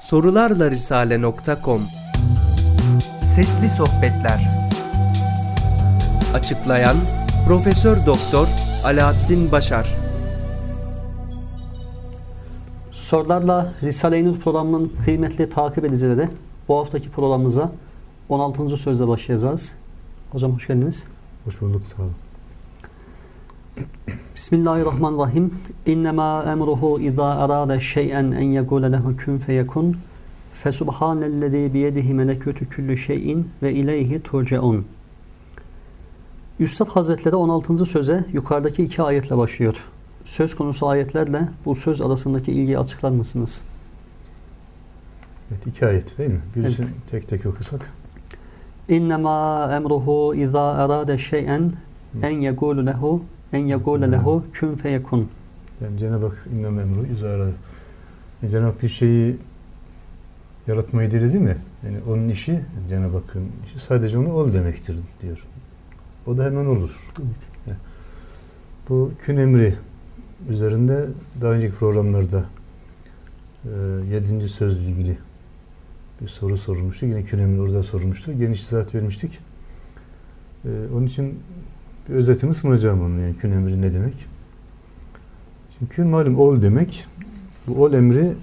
sorularlarisale.com. Sesli Sohbetler. Açıklayan Profesör Doktor Alaaddin Başar. Sorularla Risale-i Nur programının kıymetli takip edicileri, bu haftaki programımıza 16. sözle başlayacağız. Hocam hoş geldiniz. Hoş bulduk, sağ olun. Bismillahirrahmanirrahim. İnnemâ emruhu izâ arâde şey'en en yegûle lehu kün feyekun. Fesubhanellezî biyedihi melekûtü küllü şey'in ve ileyhi turceun. Üstad Hazretleri 16. söze yukarıdaki iki ayetle başlıyor. Söz konusu ayetlerle bu söz arasındaki ilgiyi açıklar mısınız? Evet, iki ayet değil mi? Birisini evet. Tek tek okusak. İnnemâ emruhu izâ arâde şey'en en yegûle lehu kün feyekun. Yani Cenab-ı Hak innem emru izâ arâde. Cenab-ı Hak bir şeyi yaratmayı diledi mi? Yani onun işi, Cenab-ı Hakk'ın işi sadece ona ol demektir diyor. O da hemen olur. Evet. Yani bu kün emri üzerinde daha önceki programlarda 7. sözle ilgili bir soru sorulmuştu. Yine kün emri orada sorulmuştu. Geniş izahat vermiştik. Onun için bir özetini sunacağım onun. Yani kün emri ne demek? Şimdi kün malum ol demek. Bu ol emri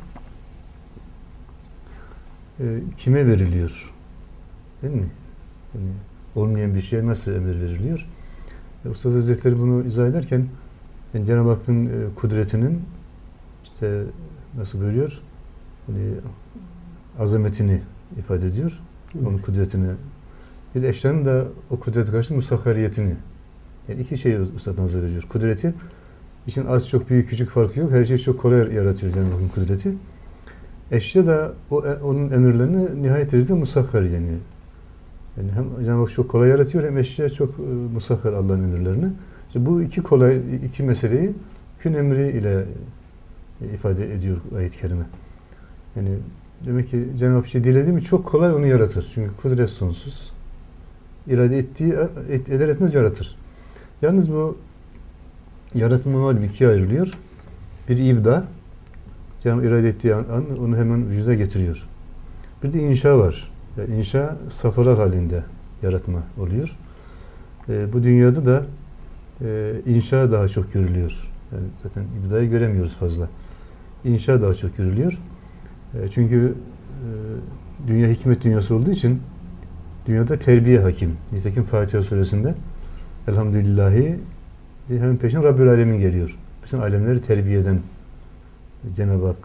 kime veriliyor? Değil mi? Yani olmayan bir şeye nasıl emir veriliyor? Üstad Hazretleri bunu izah ederken yani Cenab-ı Hakk'ın kudretinin işte nasıl buyuruyor? Yani azametini ifade ediyor. Evet. Onun kudretini. Bir de eşyanın da o kudrete karşı musakkariyetini. Yani iki şeyi Üstad nazar veriyor. Kudreti, için az çok büyük küçük farkı yok. Her şeyi çok kolay yaratıyor Cenab-ı Hakk'ın kudreti. Eşya da onun emirlerini nihayet derecede musakhar yani. Yani hem Cenab-ı Hak çok kolay yaratıyor hem eşya çok musakhar Allah'ın emirlerini. İşte bu iki meseleyi kün emri ile ifade ediyor ayet-i kerime. Yani demek ki Cenab-ı Hak bir şey diledi mi çok kolay onu yaratır. Çünkü kudret sonsuz. İrade ettiği eder etmez yaratır. Yalnız bu yaratma malum ikiye ayrılıyor. Bir ibda, Cenab-ı irade ettiği an onu hemen vücuda getiriyor. Bir de inşa var. Yani inşa safhalar halinde yaratma oluyor. Bu dünyada da inşa daha çok görülüyor. Yani zaten ibdayı göremiyoruz fazla. İnşa daha çok görülüyor. Çünkü dünya hikmet dünyası olduğu için dünyada terbiye hakim. Nitekim Fatiha suresinde Elhamdülillahi hemen peşin Rabbül Alemin geliyor. Bütün alemleri terbiye eden Cenab-ı Hak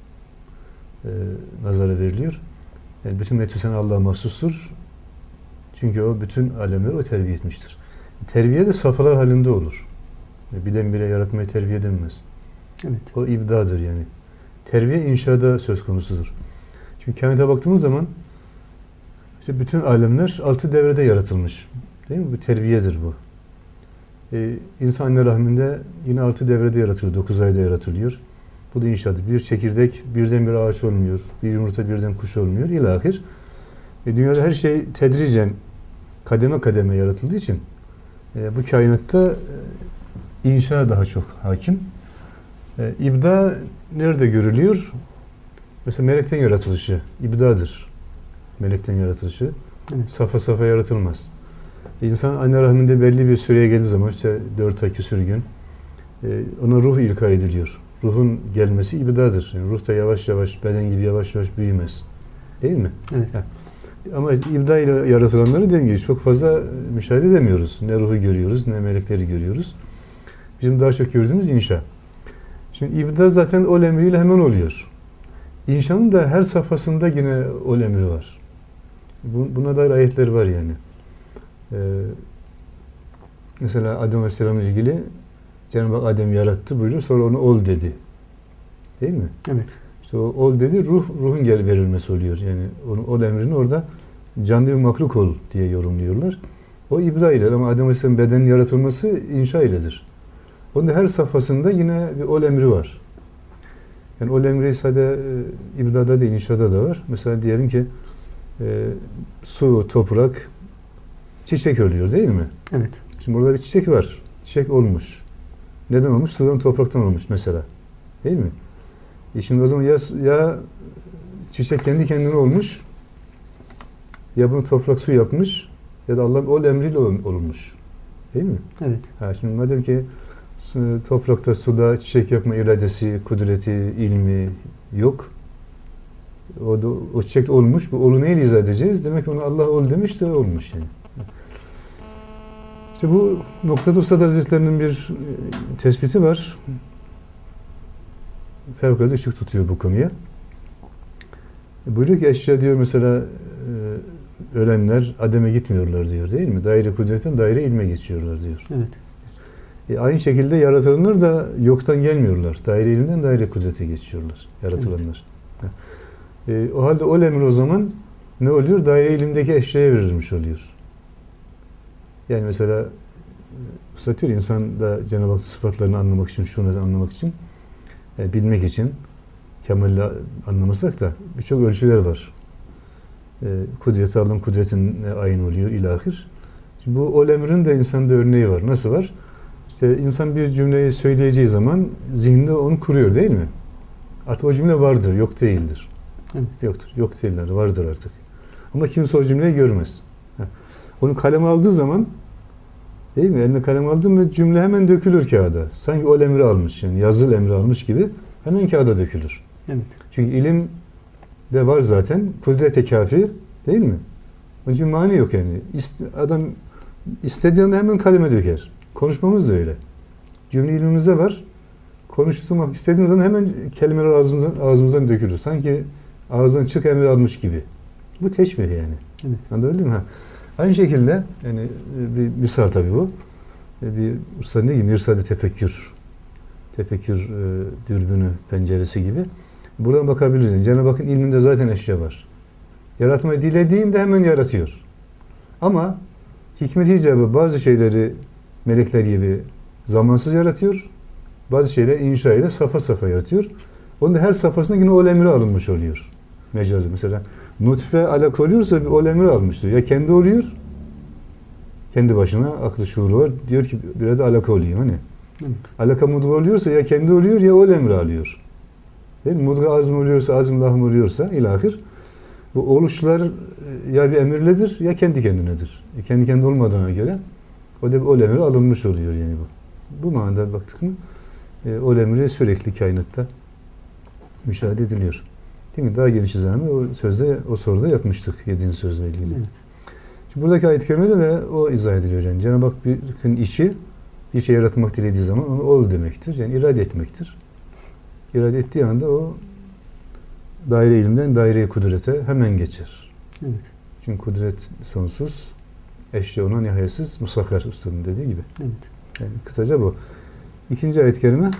nazara veriliyor. Yani bütün metüsen Allah'a mahsustur. Çünkü o bütün alemleri o terbiye etmiştir. Terbiye de safhalar halinde olur. Birdenbire yaratmayı terbiye edilmez. Evet. O ibdadır yani. Terbiye inşada söz konusudur. Çünkü kainata baktığımız zaman işte bütün alemler 6 devrede yaratılmış. Değil mi? Bu terbiyedir bu. İnsan anne rahminde yine 6 devrede yaratılıyor. 9 ayda yaratılıyor. Bu da inşaatı. Bir çekirdek birden bir ağaç olmuyor. Bir yumurta birden kuş olmuyor. İlahir. Dünyada her şey tedricen kademe kademe yaratıldığı için bu kainatta inşa daha çok hakim. İbda nerede görülüyor? Mesela melekten yaratılışı. İbdadır. Melekten yaratılışı. Evet. Safa safa yaratılmaz. İnsan anne rahminde belli bir süreye geldiği zaman işte 4 ay küsur gün ona ruh ilka ediliyor. Ruhun gelmesi ibdadır. Yani ruh da yavaş yavaş beden gibi yavaş yavaş büyümez. Değil mi? Evet. Yani, ama ibda ile yaratılanları dediğim gibi çok fazla müşahede edemiyoruz. Ne ruhu görüyoruz ne melekleri görüyoruz. Bizim daha çok gördüğümüz inşa. Şimdi ibda zaten ol emriyle hemen oluyor. İnşanın da her safhasında yine ol emri var. Buna dair ayetler var yani. Mesela Adem Aleyhisselam'la ilgili Cenab-ı Hak Adem'i yarattı buyuruyor. Sonra onu ol dedi. Değil mi? Evet. İşte o ol dedi ruhun verilmesi oluyor. Yani ol emrini orada canlı bir mahluk ol diye yorumluyorlar. O ibda ile ama Adem Aleyhisselam'ın bedenin yaratılması inşa iledir. Onun da her safhasında yine bir ol emri var. Yani ol emri sadece ibdada değil inşada da var. Mesela diyelim ki su, toprak, çiçek oluyor değil mi? Evet. Şimdi burada bir çiçek var. Çiçek olmuş. Neden olmuş? Sudan, topraktan olmuş mesela. Değil mi? Şimdi o zaman ya çiçek kendi kendine olmuş, ya bunu toprak su yapmış ya da Allah'ın ol emriyle olmuş. Değil mi? Evet. Şimdi madem ki toprakta, suda çiçek yapma iradesi, kudreti, ilmi yok. O çiçek olmuş. Bu olu neyle izah edeceğiz? Demek ki onu Allah ol demiş de olmuş yani. İşte bu noktada Üstad Hazretleri'nin bir tespiti var. Fevkalade ışık tutuyor bu konuya. Buyuruyor ki eşya diyor mesela ölenler ademe gitmiyorlar diyor, değil mi? Daire kudretten daire ilme geçiyorlar diyor. Evet. Aynı şekilde yaratılanlar da yoktan gelmiyorlar. Daire ilimden daire kudrete geçiyorlar. Yaratılanlar. Evet. O halde o emir o zaman ne oluyor? Daire ilimdeki eşyaya verilmiş oluyor. Yani mesela satıyor insan da Cenab-ı Hak sıfatlarını anlamak için, şunu anlamak için, bilmek için, kemalle anlamasak da birçok ölçüler var. Kudreti Allah'ın kudretine ayin oluyor ilahir. Bu ol emrin de insanda örneği var. Nasıl var? İşte insan bir cümleyi söyleyeceği zaman zihninde onu kuruyor, değil mi? Artık o cümle vardır, yok değildir. Evet. Yoktur, yok değiller, vardır artık. Ama kimse o cümleyi görmez. Onu kaleme aldığı zaman, değil mi? Eline kalem aldı mı cümle hemen dökülür kağıda. Sanki ol emri almış, yani yazılı emri almış gibi hemen kağıda dökülür. Evet. Çünkü ilim de var zaten. Kudrete kafi, değil mi? Onun için mani yok yani. Adam istediği anda hemen kaleme döker. Konuşmamız da öyle. Cümle ilmimizde var. Konuşturmak istediğimiz zaman hemen kelimeler ağzımızdan dökülür. Sanki ağızdan çık emri almış gibi. Bu teşbih yani. Evet. Anladın mı? Aynı şekilde yani bir misal tabii bu. Bir usta ne gibi? Mirsad-ı tefekkür. Tefekkür dürbünü, penceresi gibi. Buradan bakabiliriz. Yani Cenab-ı Hakk'ın ilminde zaten eşya var. Yaratmayı dilediğinde hemen yaratıyor. Ama hikmet icabı bazı şeyleri melekler gibi zamansız yaratıyor. Bazı şeyler inşa ile safa safa yaratıyor. Onun da her safhasında yine ol emri alınmış oluyor. Mecazi mesela. Nutfe alaka oluyorsa bir ol emri almıştır. Ya kendi oluyor, kendi başına aklı şuuru var. Diyor ki biraz da alaka olayım hani. Evet. Alaka mudga oluyorsa ya kendi oluyor ya ol emri alıyor. Değil mi? Mudga azm oluyorsa, azm lahm oluyorsa ilahir. Bu oluşlar ya bir emirledir ya kendi kendinedir. Kendi kendi olmadığına göre o da bir ol emri alınmış oluyor yani bu. Bu manada baktık mı ol emri sürekli kainatta müşahede ediliyor. Değil mi? Daha geniş izahını o soruda yapmıştık 7. sözle ilgili. Evet. Şimdi buradaki ayet-i kerimede de o izah ediliyor. Yani Cenab-ı Hak bir işi bir şey yaratmak dilediği zaman onu ol demektir. Yani irade etmektir. İrade ettiği anda o daire ilimden daire-i kudrete hemen geçer. Evet. Çünkü kudret sonsuz, eşya ona nihayetsiz, musakar ustanın dediği gibi. Evet. Yani kısaca bu. İkinci ayet-i kerime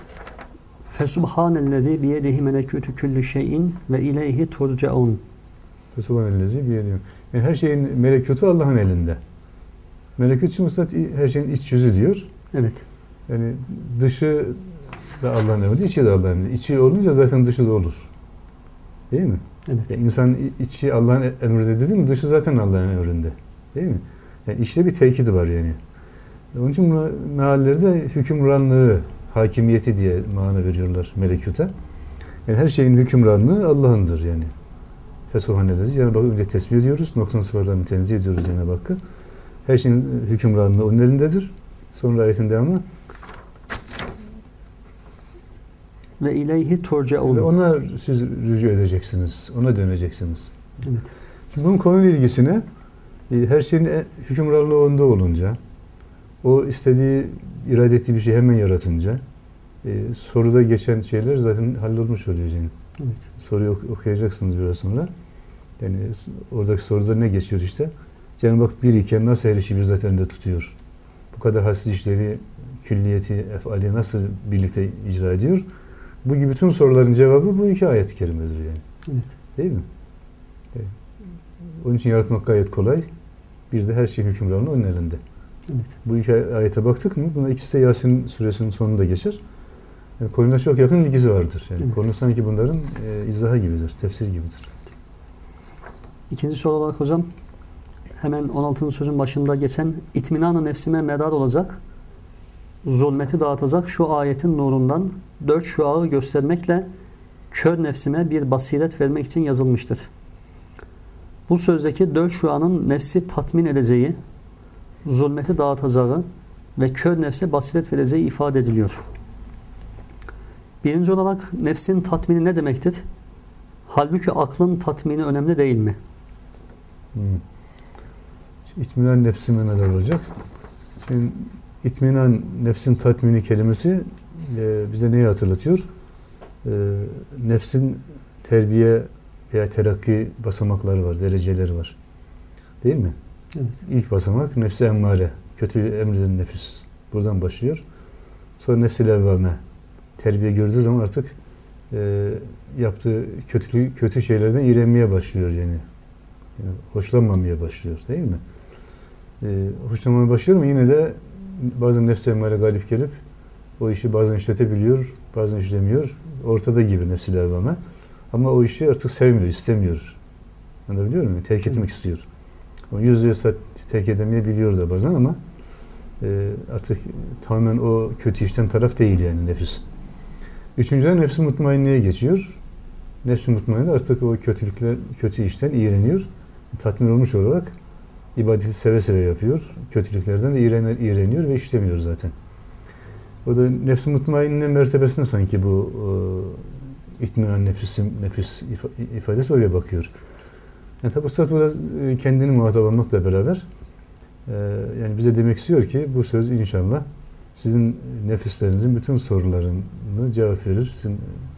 Fesubhanellezî biyedihi melekûtü küllü şeyin ve ileyhi turcaun. Fesubhanellezî biyedihi. Yani her şeyin melekûtu Allah'ın elinde. Melekût için Üstad her şeyin iç yüzü diyor. Evet. Yani dışı da Allah'ın emrinde, içi de Allah'ın emrinde. İçi olunca zaten dışı da olur. Değil mi? Evet. Yani insan içi Allah'ın emrinde dedi mi, dışı zaten Allah'ın emrinde. Değil mi? Yani işte bir tekit var yani. Onun için buna meallerde hükümranlığı, hakimiyeti diye mana veriyorlar melekûte. Yani her şeyin hükümranlığı Allah'ındır yani. Fesubhanellezî. Cenab-ı Hakk'ı önce tesbih ediyoruz. Noksan sıfatlarını tenzih ediyoruz Cenab-ı Hakk'ı. Her şeyin hükümranlığı onun elindedir. Sonra ayetin devamı. Ve ileyhi turcaun. Ve ona siz rücu edeceksiniz. Ona döneceksiniz. Evet. Şimdi bunun konuyla ilgisine her şeyin hükümranlığı onda olunca, o istediği, irade ettiği bir şey hemen yaratınca soruda geçen şeyler zaten hallolmuş oluyor yani. Evet. Soruyu okuyacaksınız biraz sonra. Yani oradaki soruda ne geçiyor işte? Cenab-ı Hak bir iken nasıl her işi bir zaten tutuyor? Bu kadar hassiz işleri, külliyeti, efali nasıl birlikte icra ediyor? Bu gibi bütün soruların cevabı bu iki ayet-i kerimedir yani. Evet. Değil mi? Evet. Onun için yaratmak gayet kolay. Bir de her şey hükümranlığı onun elinde. Evet. Bu iki ayete baktık mı? Buna ikisi de Yasin suresinin sonunda geçer. Yani konuyla çok yakın ilgisi vardır. Yani evet. Konu sanki bunların izahı gibidir, tefsir gibidir. İkinci soru olarak hocam, hemen 16. sözün başında geçen itminan-ı nefsime medar olacak, zulmeti dağıtacak şu ayetin nurundan 4 şuağı göstermekle kör nefsime bir basiret vermek için yazılmıştır. Bu sözdeki dört şuanın nefsi tatmin edeceği, zulmeti dağıtacağı ve kör nefse basiret vereceği ifade ediliyor. Birinci olarak nefsin tatmini ne demektir? Halbuki aklın tatmini önemli değil mi? İtminan nefsime neler olacak? Şimdi itminan nefsin tatmini kelimesi bize neyi hatırlatıyor? Nefsin terbiye veya terakki basamakları var, dereceleri var. Değil mi? Evet. İlk basamak nefsi emmare, kötü emreden nefis. Buradan başlıyor. Sonra nefsi levvame. Terbiye gördüğü zaman artık yaptığı kötü şeylerden iğrenmeye başlıyor yani. Hoşlanmamaya başlıyor, değil mi? Hoşlanmaya başlıyor ama yine de bazen nefsi emmare galip gelip o işi bazen işletebiliyor, bazen işlemiyor. Ortada gibi nefsi levvame. Ama o işi artık sevmiyor, istemiyor. Anlayabiliyor muyum? Terk etmek istiyor. %100 terk edemeyebiliyor da bazen ama artık tamamen o kötü işten taraf değil yani nefis. Üçüncüden nefs-i mutmainneye geçiyor. Nefs-i mutmainne artık o kötü işten iğreniyor. Tatmin olmuş olarak ibadeti seve seve yapıyor. Kötülüklerden de iğreniyor ve işlemiyor zaten. O da nefs-i mutmainne mertebesine sanki bu itminan nefis ifadesi öyle bakıyor. Yani tabi Üstad burada kendini muhatap almakla beraber yani bize demek istiyor ki bu söz inşallah sizin nefislerinizin bütün sorularını cevap verir. Sizin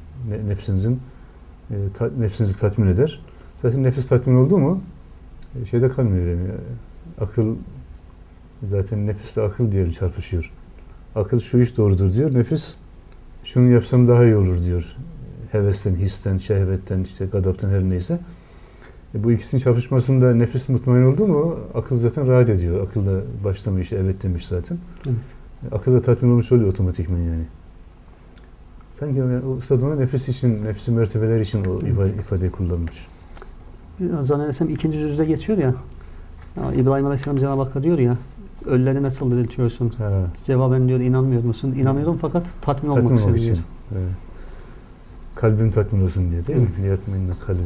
nefsinizi tatmin eder. Zaten nefis tatmin oldu mu şeyde kalmıyor yani. Akıl zaten nefisle akıl diye çarpışıyor. Akıl şu iş doğrudur diyor. Nefis şunu yapsam daha iyi olur diyor. Hevesten, histen, şehvetten, işte gadaptan her neyse. Bu ikisinin çarpışmasında nefis mutmain oldu mu akıl zaten rahat ediyor. Akıl da başlamış, evet demiş zaten. Evet. Akıl da tatmin olmuş oluyor otomatikman yani. Sanki Üstad ona nefis için, nefsi mertebeler için o ifadeyi kullanmış. Zannedersem 2. cüzde geçiyor ya. İbrahim Aleyhisselam Cenab-ı Hakk'a diyor ya, ölüleri nasıl diriltiyorsun? Cevaben diyor, inanmıyor musun? İnanıyorum fakat tatmin olmak için diyor. Evet. Kalbim tatmin olsun diye değil mi? Liyatmenine kalbi.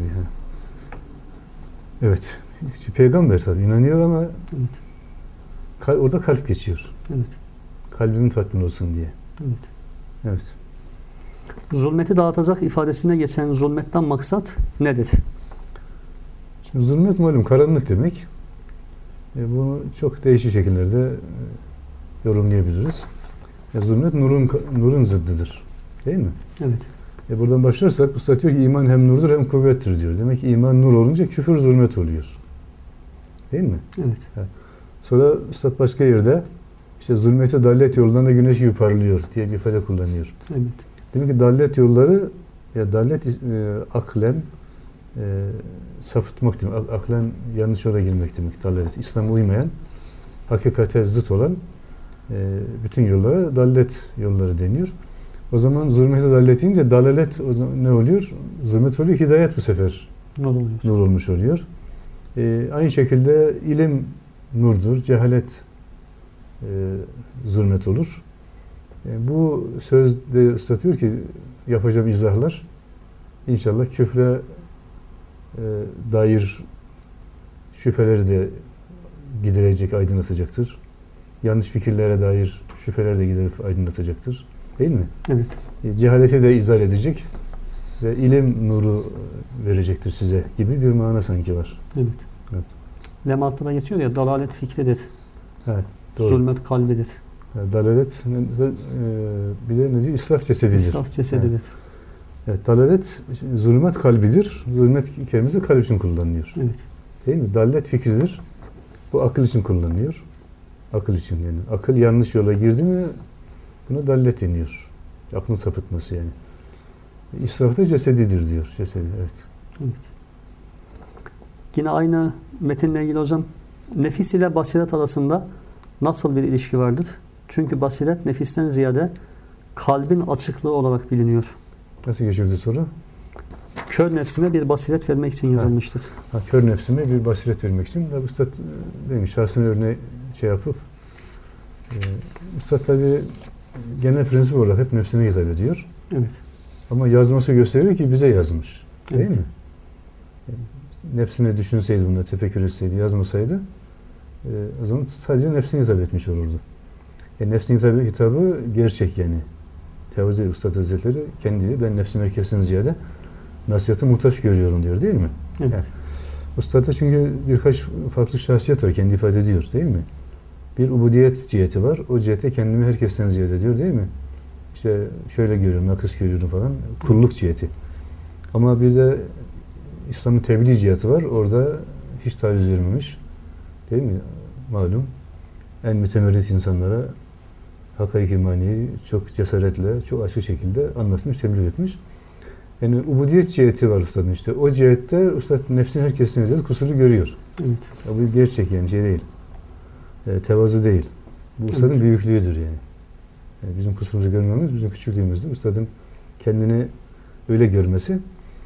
Evet. İşte peygamber tabii inanıyor ama orada kalp geçiyor. Evet. Kalbimin tatmin olsun diye. Evet. Evet. Zulmeti dağıtacak ifadesinde geçen zulmetten maksat nedir? Şimdi zulmet malum karanlık demek. Bunu çok değişik şekillerde yorumlayabiliriz. Zulmet nurun zıddıdır. Değil mi? Evet. Buradan başlarsak Üstad diyor ki iman hem nurdur hem kuvvettir diyor. Demek ki iman nur olunca küfür zulmet oluyor. Değil mi? Evet. Sonra Üstad başka yerde işte zulmeti dallet yolundan da güneş gibi parlıyor diye bir ifade kullanıyor. Evet. Demek ki dallet yolları dallet aklen sapıtmak demek. Aklen yanlış yola girmek demek. Dallet. İslam'a uymayan, hakikate zıt olan bütün yollara dallet yolları deniyor. O zaman zulmete dalalet deyince dalalet o zaman ne oluyor? Zulmet oluyor, hidayet bu sefer nur olmuş oluyor. Aynı şekilde ilim nurdur, cehalet zulmet olur. Bu sözde Üstad diyor ki yapacağım izahlar inşallah küfre dair şüpheleri de giderecek, aydınlatacaktır. Yanlış fikirlere dair şüpheleri de giderip aydınlatacaktır. Değil mi? Evet. Cehaleti de izah edecek ve ilim nuru verecektir size gibi bir mana sanki var. Evet. Evet. Lematta da geçiyor ya, dalalet fikridir. Evet, doğru. Zulmet kalbidir. Dalalet bir de ne diyor? İsraf cesedidir. İsraf cesedidir. Evet, dalalet zulmet kalbidir. Zulmet kelimesi kalp için kullanılıyor. Evet. Değil mi? Dalalet fikridir. Bu akıl için kullanılıyor. Akıl için yani. Akıl yanlış yola girdi mi buna dalalet deniyor. Aklın sapıtması yani. İsraf da cesedidir diyor. Cesedi, evet. Evet. Yine aynı metinle ilgili hocam, nefis ile basiret arasında nasıl bir ilişki vardır? Çünkü basiret nefisten ziyade kalbin açıklığı olarak biliniyor. Nasıl geçirdi soru? Kör nefsime bir basiret vermek için yazılmıştır. Kör nefsime bir basiret vermek için. Tabi Üstad demiş, şahsına örneği yapıp Üstad tabi genel prensip olarak hep nefsine hitap ediyor. Evet. Ama yazması gösteriyor ki bize yazmış. Değil Evet. mi? Nefsine düşünseydi, bunda tefekkür etseydi, yazmasaydı o zaman sadece nefsine hitap etmiş olurdu. Nefsine hitabı gerçek yani. Tevazi Üstad Hazretleri kendi, ben nefsim herkesten ziyade nasihata muhtaç görüyorum diyor, değil mi? Evet. Yani, Üstad'da çünkü birkaç farklı şahsiyet var, kendi ifade ediyor, değil mi? Bir ubudiyet ciheti var, o cihete kendimi herkesten ziyade diyor, değil mi? İşte şöyle görüyorum, nakıs görüyorum falan, kulluk ciheti. Ama bir de İslam'ın tebliğ ciheti var, orada hiç taviz vermemiş, değil mi? Malum, en mütemerrit insanlara hak-ı imaniyi çok cesaretle, çok açık şekilde anlatmış, tebliğ etmiş. Yani ubudiyet ciheti var Üstad'ın işte. O cihette Üstad nefsin herkesin izlediği kusuru görüyor. Evet. Ya bu gerçek yani şey değil. Tevazu değil. Bu Üstad'ın Evet. büyüklüğüdür yani. Yani bizim kusurumuzu görmemiz bizim küçüklüğümüzdür. Üstad'ın kendini öyle görmesi.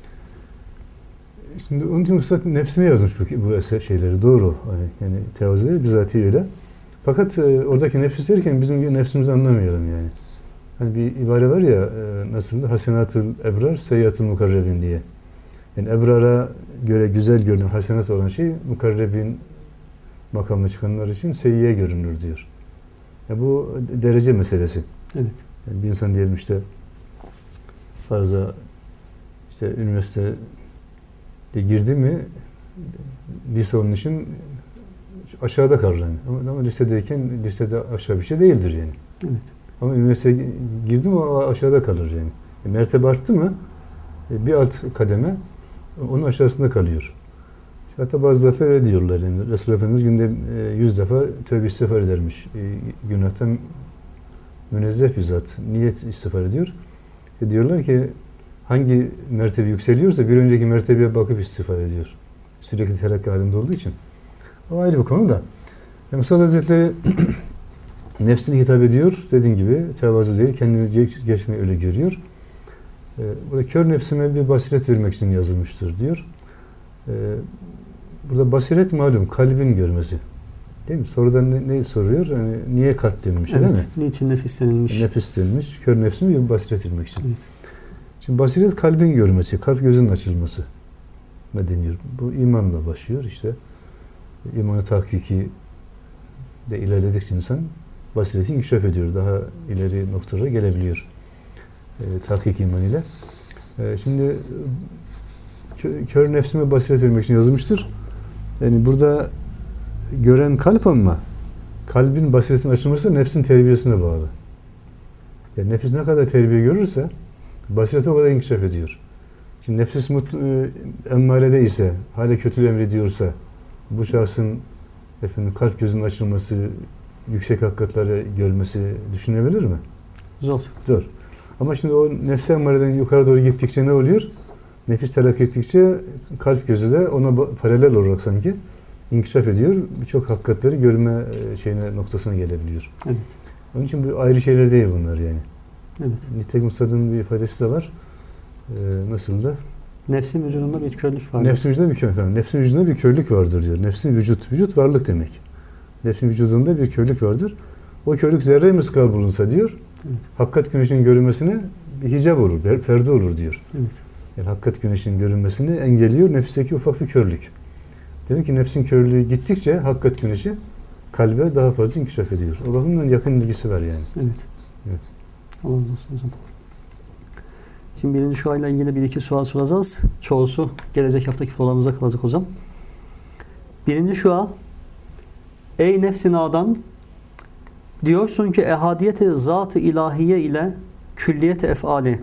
Şimdi onun için Üstad nefsine yazmış bu eser şeyleri. Doğru. Yani tevazu değil, bizatihi öyle. Fakat oradaki nefis derken bizim nefsimizi anlamayalım yani. Hani bir ibare var ya, nasıl? Hasenatül ebrar, seyyiatül mukarrebin diye. Yani ebrara göre güzel görünen, hasenat olan şey, mukarrebin makamına çıkanlar için seyyiye görünür diyor. Yani bu derece meselesi. Evet. Yani bir insan diyelim işte farza işte üniversiteye girdi mi lise onun için aşağıda kalır yani. Ama lisedeyken lisede aşağı bir şey değildir yani. Evet. Ama üniversiteye girdi mi o aşağıda kalır yani. Mertebe arttı mı bir alt kademe onun aşağısında kalıyor. Hatta bazı zatlar öyle diyorlar. Yani Resulullah Efendimiz günde 100 defa tövbe istiğfar edermiş. Günahtan münezzeh bir zat. Niyet istiğfar ediyor. Diyorlar ki hangi mertebe yükseliyorsa bir önceki mertebeye bakıp istiğfar ediyor. Sürekli terakki halinde olduğu için. O ayrı bir konu da. Musa Hazretleri nefsine hitap ediyor. Dediğim gibi tevazu değil. Kendini gerçekten öyle görüyor. Burada kör nefsime bir basiret vermek için yazılmıştır diyor. Burada basiret malum kalbin görmesi. Değil mi? Sorudan ne soruyor? Yani niye kalp denilmiş, Evet. değil mi? Niçin nefis denilmiş? Nefis denilmiş. Kör nefsime bir basiret vermek için. Evet. Şimdi basiret kalbin görmesi, kalp gözünün açılması ne deniyor? Bu imanla başlıyor işte. İmanı tahkiki de ilerledikçe insan basireti inkişaf ediyor. Daha ileri noktalara gelebiliyor. Tahkik imanıyla. Şimdi kör nefsime basiret vermek için yazılmıştır. Yani burada gören kalp ama kalbin basiretinin açılması nefsin terbiyesine bağlı. Yani nefis ne kadar terbiye görürse basireti o kadar inkişaf ediyor. Şimdi nefis emmarede ise, hala kötülüğü emrediyorsa bu şahsın kalp gözünün açılması, yüksek hakikatleri görmesi düşünebilir mi? Zor. Zor. Ama şimdi o nefsi emmareden yukarı doğru gittikçe ne oluyor? Nefis terakki ettikçe kalp gözü de ona paralel olarak sanki inkişaf ediyor. Birçok hakikatleri görme noktasına gelebiliyor. Evet. Onun için bu ayrı şeyler değil bunlar yani. Evet. Nitekim Üstad'ın bir ifadesi de var. Nasıl da? Nefsin vücudunda bir körlük var. Nefsin vücudunda bir körlük var. Nefsin vücudunda bir körlük vardır diyor. Nefsin vücut varlık demek. Nefsin vücudunda bir körlük vardır. O körlük zerre miskal bulunsa diyor. Evet. Hakikat güneşinin görünmesine bir hicap olur, perde olur diyor. Evet. Yani hakikat güneşinin görünmesini engelliyor nefisteki ufak bir körlük. Demek ki nefsin körlüğü gittikçe hakikat güneşi kalbe daha fazla inkişaf ediyor. O bakımdan yakın ilgisi var yani. Evet. Evet. Allah razı olsun hocam. Şimdi birinci şuayla ilgili bir iki sual soracağız. Çoğusu gelecek haftaki programımıza kalacak hocam. Birinci şua: ey nefsi nadan, diyorsun ki ehadiyeti zat-ı ilahiye ile külliyet-i efali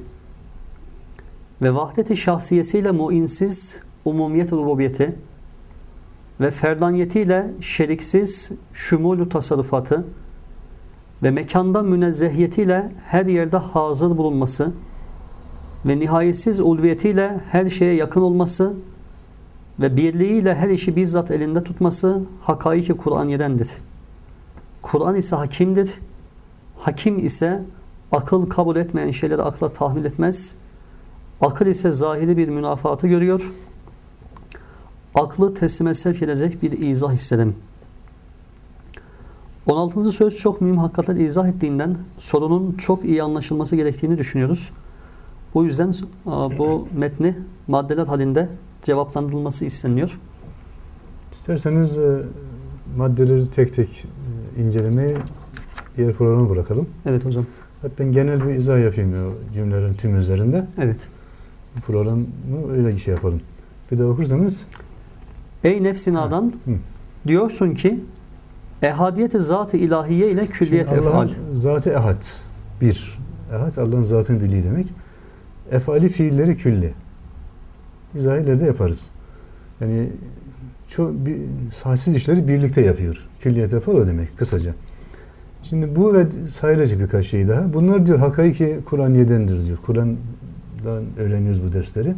ve vahdet-i şahsiyesiyle muinsiz umumiyet-i rububiyeti ve ferdaniyetiyle şeriksiz şumul-u tasarrufatı ve mekanda münezzehiyetiyle her yerde hazır bulunması ve nihayetsiz ulviyetiyle her şeye yakın olması ve birliğiyle her işi bizzat elinde tutması hakaiki Kur'aniyedendir. Kur'an ise hakimdir. Hakim ise akıl kabul etmeyen şeyleri akla tahmil etmez. Akıl ise zahiri bir münafaatı görüyor. Aklı teslime sevk edecek bir izah istedim. 16. söz çok mühim hakikatler izah ettiğinden sorunun çok iyi anlaşılması gerektiğini düşünüyoruz. Bu yüzden bu metni maddeler halinde cevaplandırılması isteniyor. İsterseniz maddeleri tek tek incelemeyi diğer programa bırakalım. Evet hocam. Hatta ben genel bir izah yapayım o cümlelerin tüm üzerinde. Evet. Bu programı öyle şey yapalım. Bir de okursanız Ey nefsinadan diyorsun ki ehadiyet-i zat-ı ilahiye ile külliyet efal. Zat-ı ehad. Bir. Ehad Allah'ın zatını birliği demek. Efali fiilleri külli. İzah ileride yaparız. Yani çok hadsiz işleri birlikte yapıyor. Külliyet efal o demek kısaca. Şimdi bu ve sayılacak birkaç şey daha. Bunlar diyor hakaiki Kur'aniyedendir diyor. Kur'an'dan öğreniyoruz bu dersleri.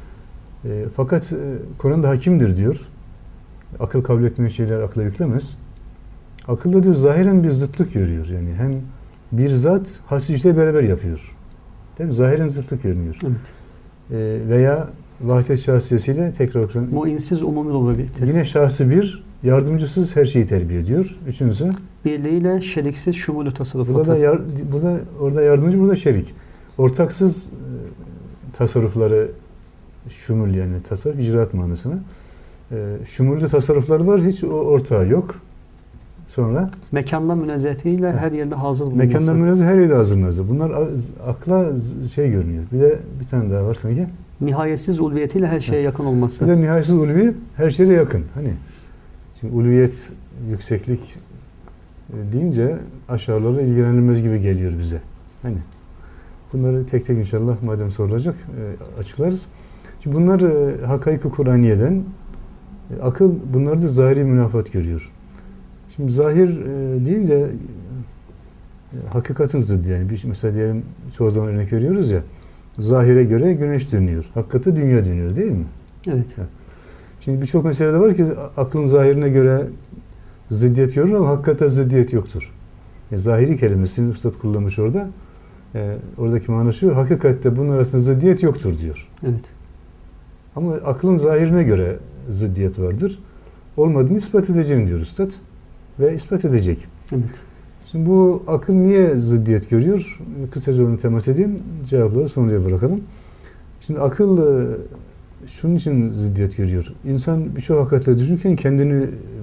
Fakat Kur'an'da hakimdir diyor. Akıl kabul etmeyen şeyler akla yüklemez. Akılda diyor zahiren bir zıtlık görüyor. Yani hem bir zat hassi işle beraber yapıyor. Değil mi? Zahiren zıtlık görünüyor. Evet. Veya vahdet şahsiyesiyle tekrar okusan. Muinsiz umumi rububiyeti. Yine şahsı bir, yardımcısız her şeyi terbiye ediyor. Üçüncüsü. Birliğiyle şeriksiz şumulü tasarrufatı. Orada yardımcı, burada şerik. Ortaksız tasarrufları şumul yani tasarruf, icraat manasına. Şumulü tasarrufları var, hiç ortağı yok. Sonra mekandan münezzehetiyle her yerde hazır bulunması. Mekandan münezzeh her yerde hazır nazır. Bunlar akla şey görünüyor. Bir de bir tane daha var sanki. Nihayetsiz ulviyetiyle her şeye yakın olması. Bir de nihayetsiz ulvi her şeye yakın. Hani şimdi ulviyet, yükseklik deyince aşağılara ilgilenilmez gibi geliyor bize. Hani bunları tek tek inşallah madem sorulacak açıklarız. Şimdi bunlar hakaik-i Kur'aniye'den akıl bunlarda zahiri münafat görüyor. Şimdi zahir deyince hakikatin zıddı yani. Mesela diyelim çoğu zaman örnek veriyoruz ya. Zahire göre güneş dönüyor. Hakikati dünya dönüyor değil mi? Evet. Şimdi birçok meselede var ki aklın zahirine göre zıddiyet görür ama hakikate zıddiyet yoktur. Zahiri kelimesini üstad kullanmış orada. Oradaki mana şu, hakikatte bunun arasında zıddiyet yoktur diyor. Evet. Ama aklın zahirine göre zıddiyet vardır. Olmadığını ispat edeceğim diyor üstad. Ve ispat edecek. Evet. Şimdi bu akıl niye zıddiyet görüyor? Kısaca onu temas edeyim. Cevapları sonraya bırakalım. Şimdi akıl şunun için zıddiyet görüyor. İnsan birçok hakikatle düşünürken kendini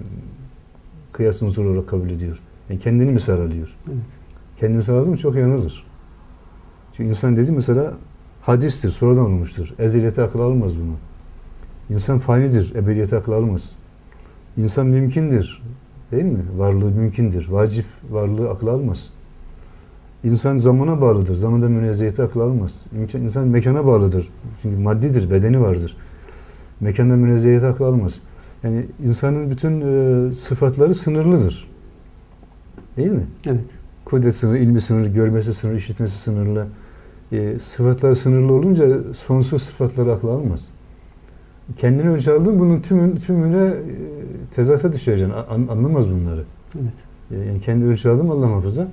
kıyas unsuru olarak kabul ediyor. Yani kendini misal alıyor. Evet. Kendini misal aldı mı çok yanılır. Çünkü insan dedi mesela hadistir, sonradan olmuştur. Eziliyete akıl almaz bunu. İnsan fanidir, ebediyete akıl almaz. İnsan mümkündür. Değil mi? Varlığı mümkündür. Vacip varlığı akıl almaz. İnsan zamana bağlıdır. Zamanda münezzehiyeti akıl almaz. İnsan mekana bağlıdır. Çünkü maddidir, bedeni vardır. Mekanda münezzehiyeti akıl almaz. Yani insanın bütün sıfatları sınırlıdır. Değil mi? Evet. Kudret sınırlı, ilmi sınırlı, görmesi sınırlı, işitmesi sınırlı. Sıfatları sınırlı olunca sonsuz sıfatları akıl almaz. Kendini ölçü aldın, bunun tümüne tezata düşer yani. Anlamaz bunları. Evet. Yani kendi ölçü aldım Allah muhafaza.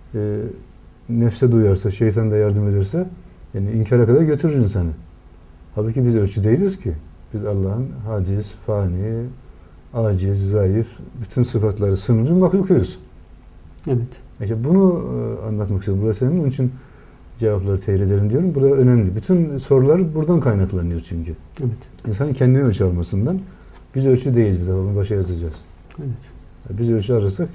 Nefse duyarsa, şeytan da yardım ederse yani inkara kadar götürür insanı. Halbuki biz ölçü değiliz ki. Biz Allah'ın hadis, fani, aciz, zayıf, bütün sıfatları sınırlı mahlukuyuz. Evet. İşte bunu anlatmak istiyorum. Burası önemli. Onun için cevapları teyit edelim diyorum. Burada önemli. Bütün sorular buradan kaynaklanıyor çünkü. Evet. İnsanın kendini ölçü almasından. Biz ölçü değiliz bir defa. Bunu başa yazacağız. Evet. Biz ölçü ararsak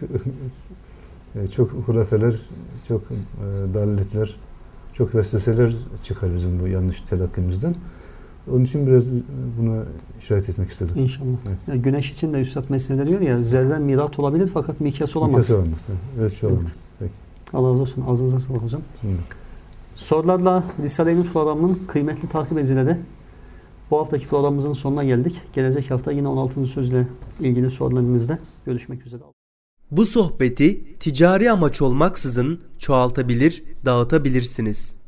çok hurafeler, çok dalaletler, çok vesveseler çıkar bizim bu yanlış telakkimizden. Onun için biraz buna işaret etmek istedim. İnşallah. Evet. Yani güneş için de Üstad Mesnevi'de diyor ya, zerre mirat olabilir fakat mikyas olamaz. Mikyas olamaz. Ölçü olamaz. Evet. Peki. Allah razı olsun. Ağzınıza sağlık hocam. Şimdi. Sorularla Risale-i Nur programının kıymetli takip edicileri, bu haftaki programımızın sonuna geldik. Gelecek hafta yine 16. sözle ilgili sorularımızda görüşmek üzere. Bu sohbeti ticari amaç olmaksızın çoğaltabilir, dağıtabilirsiniz.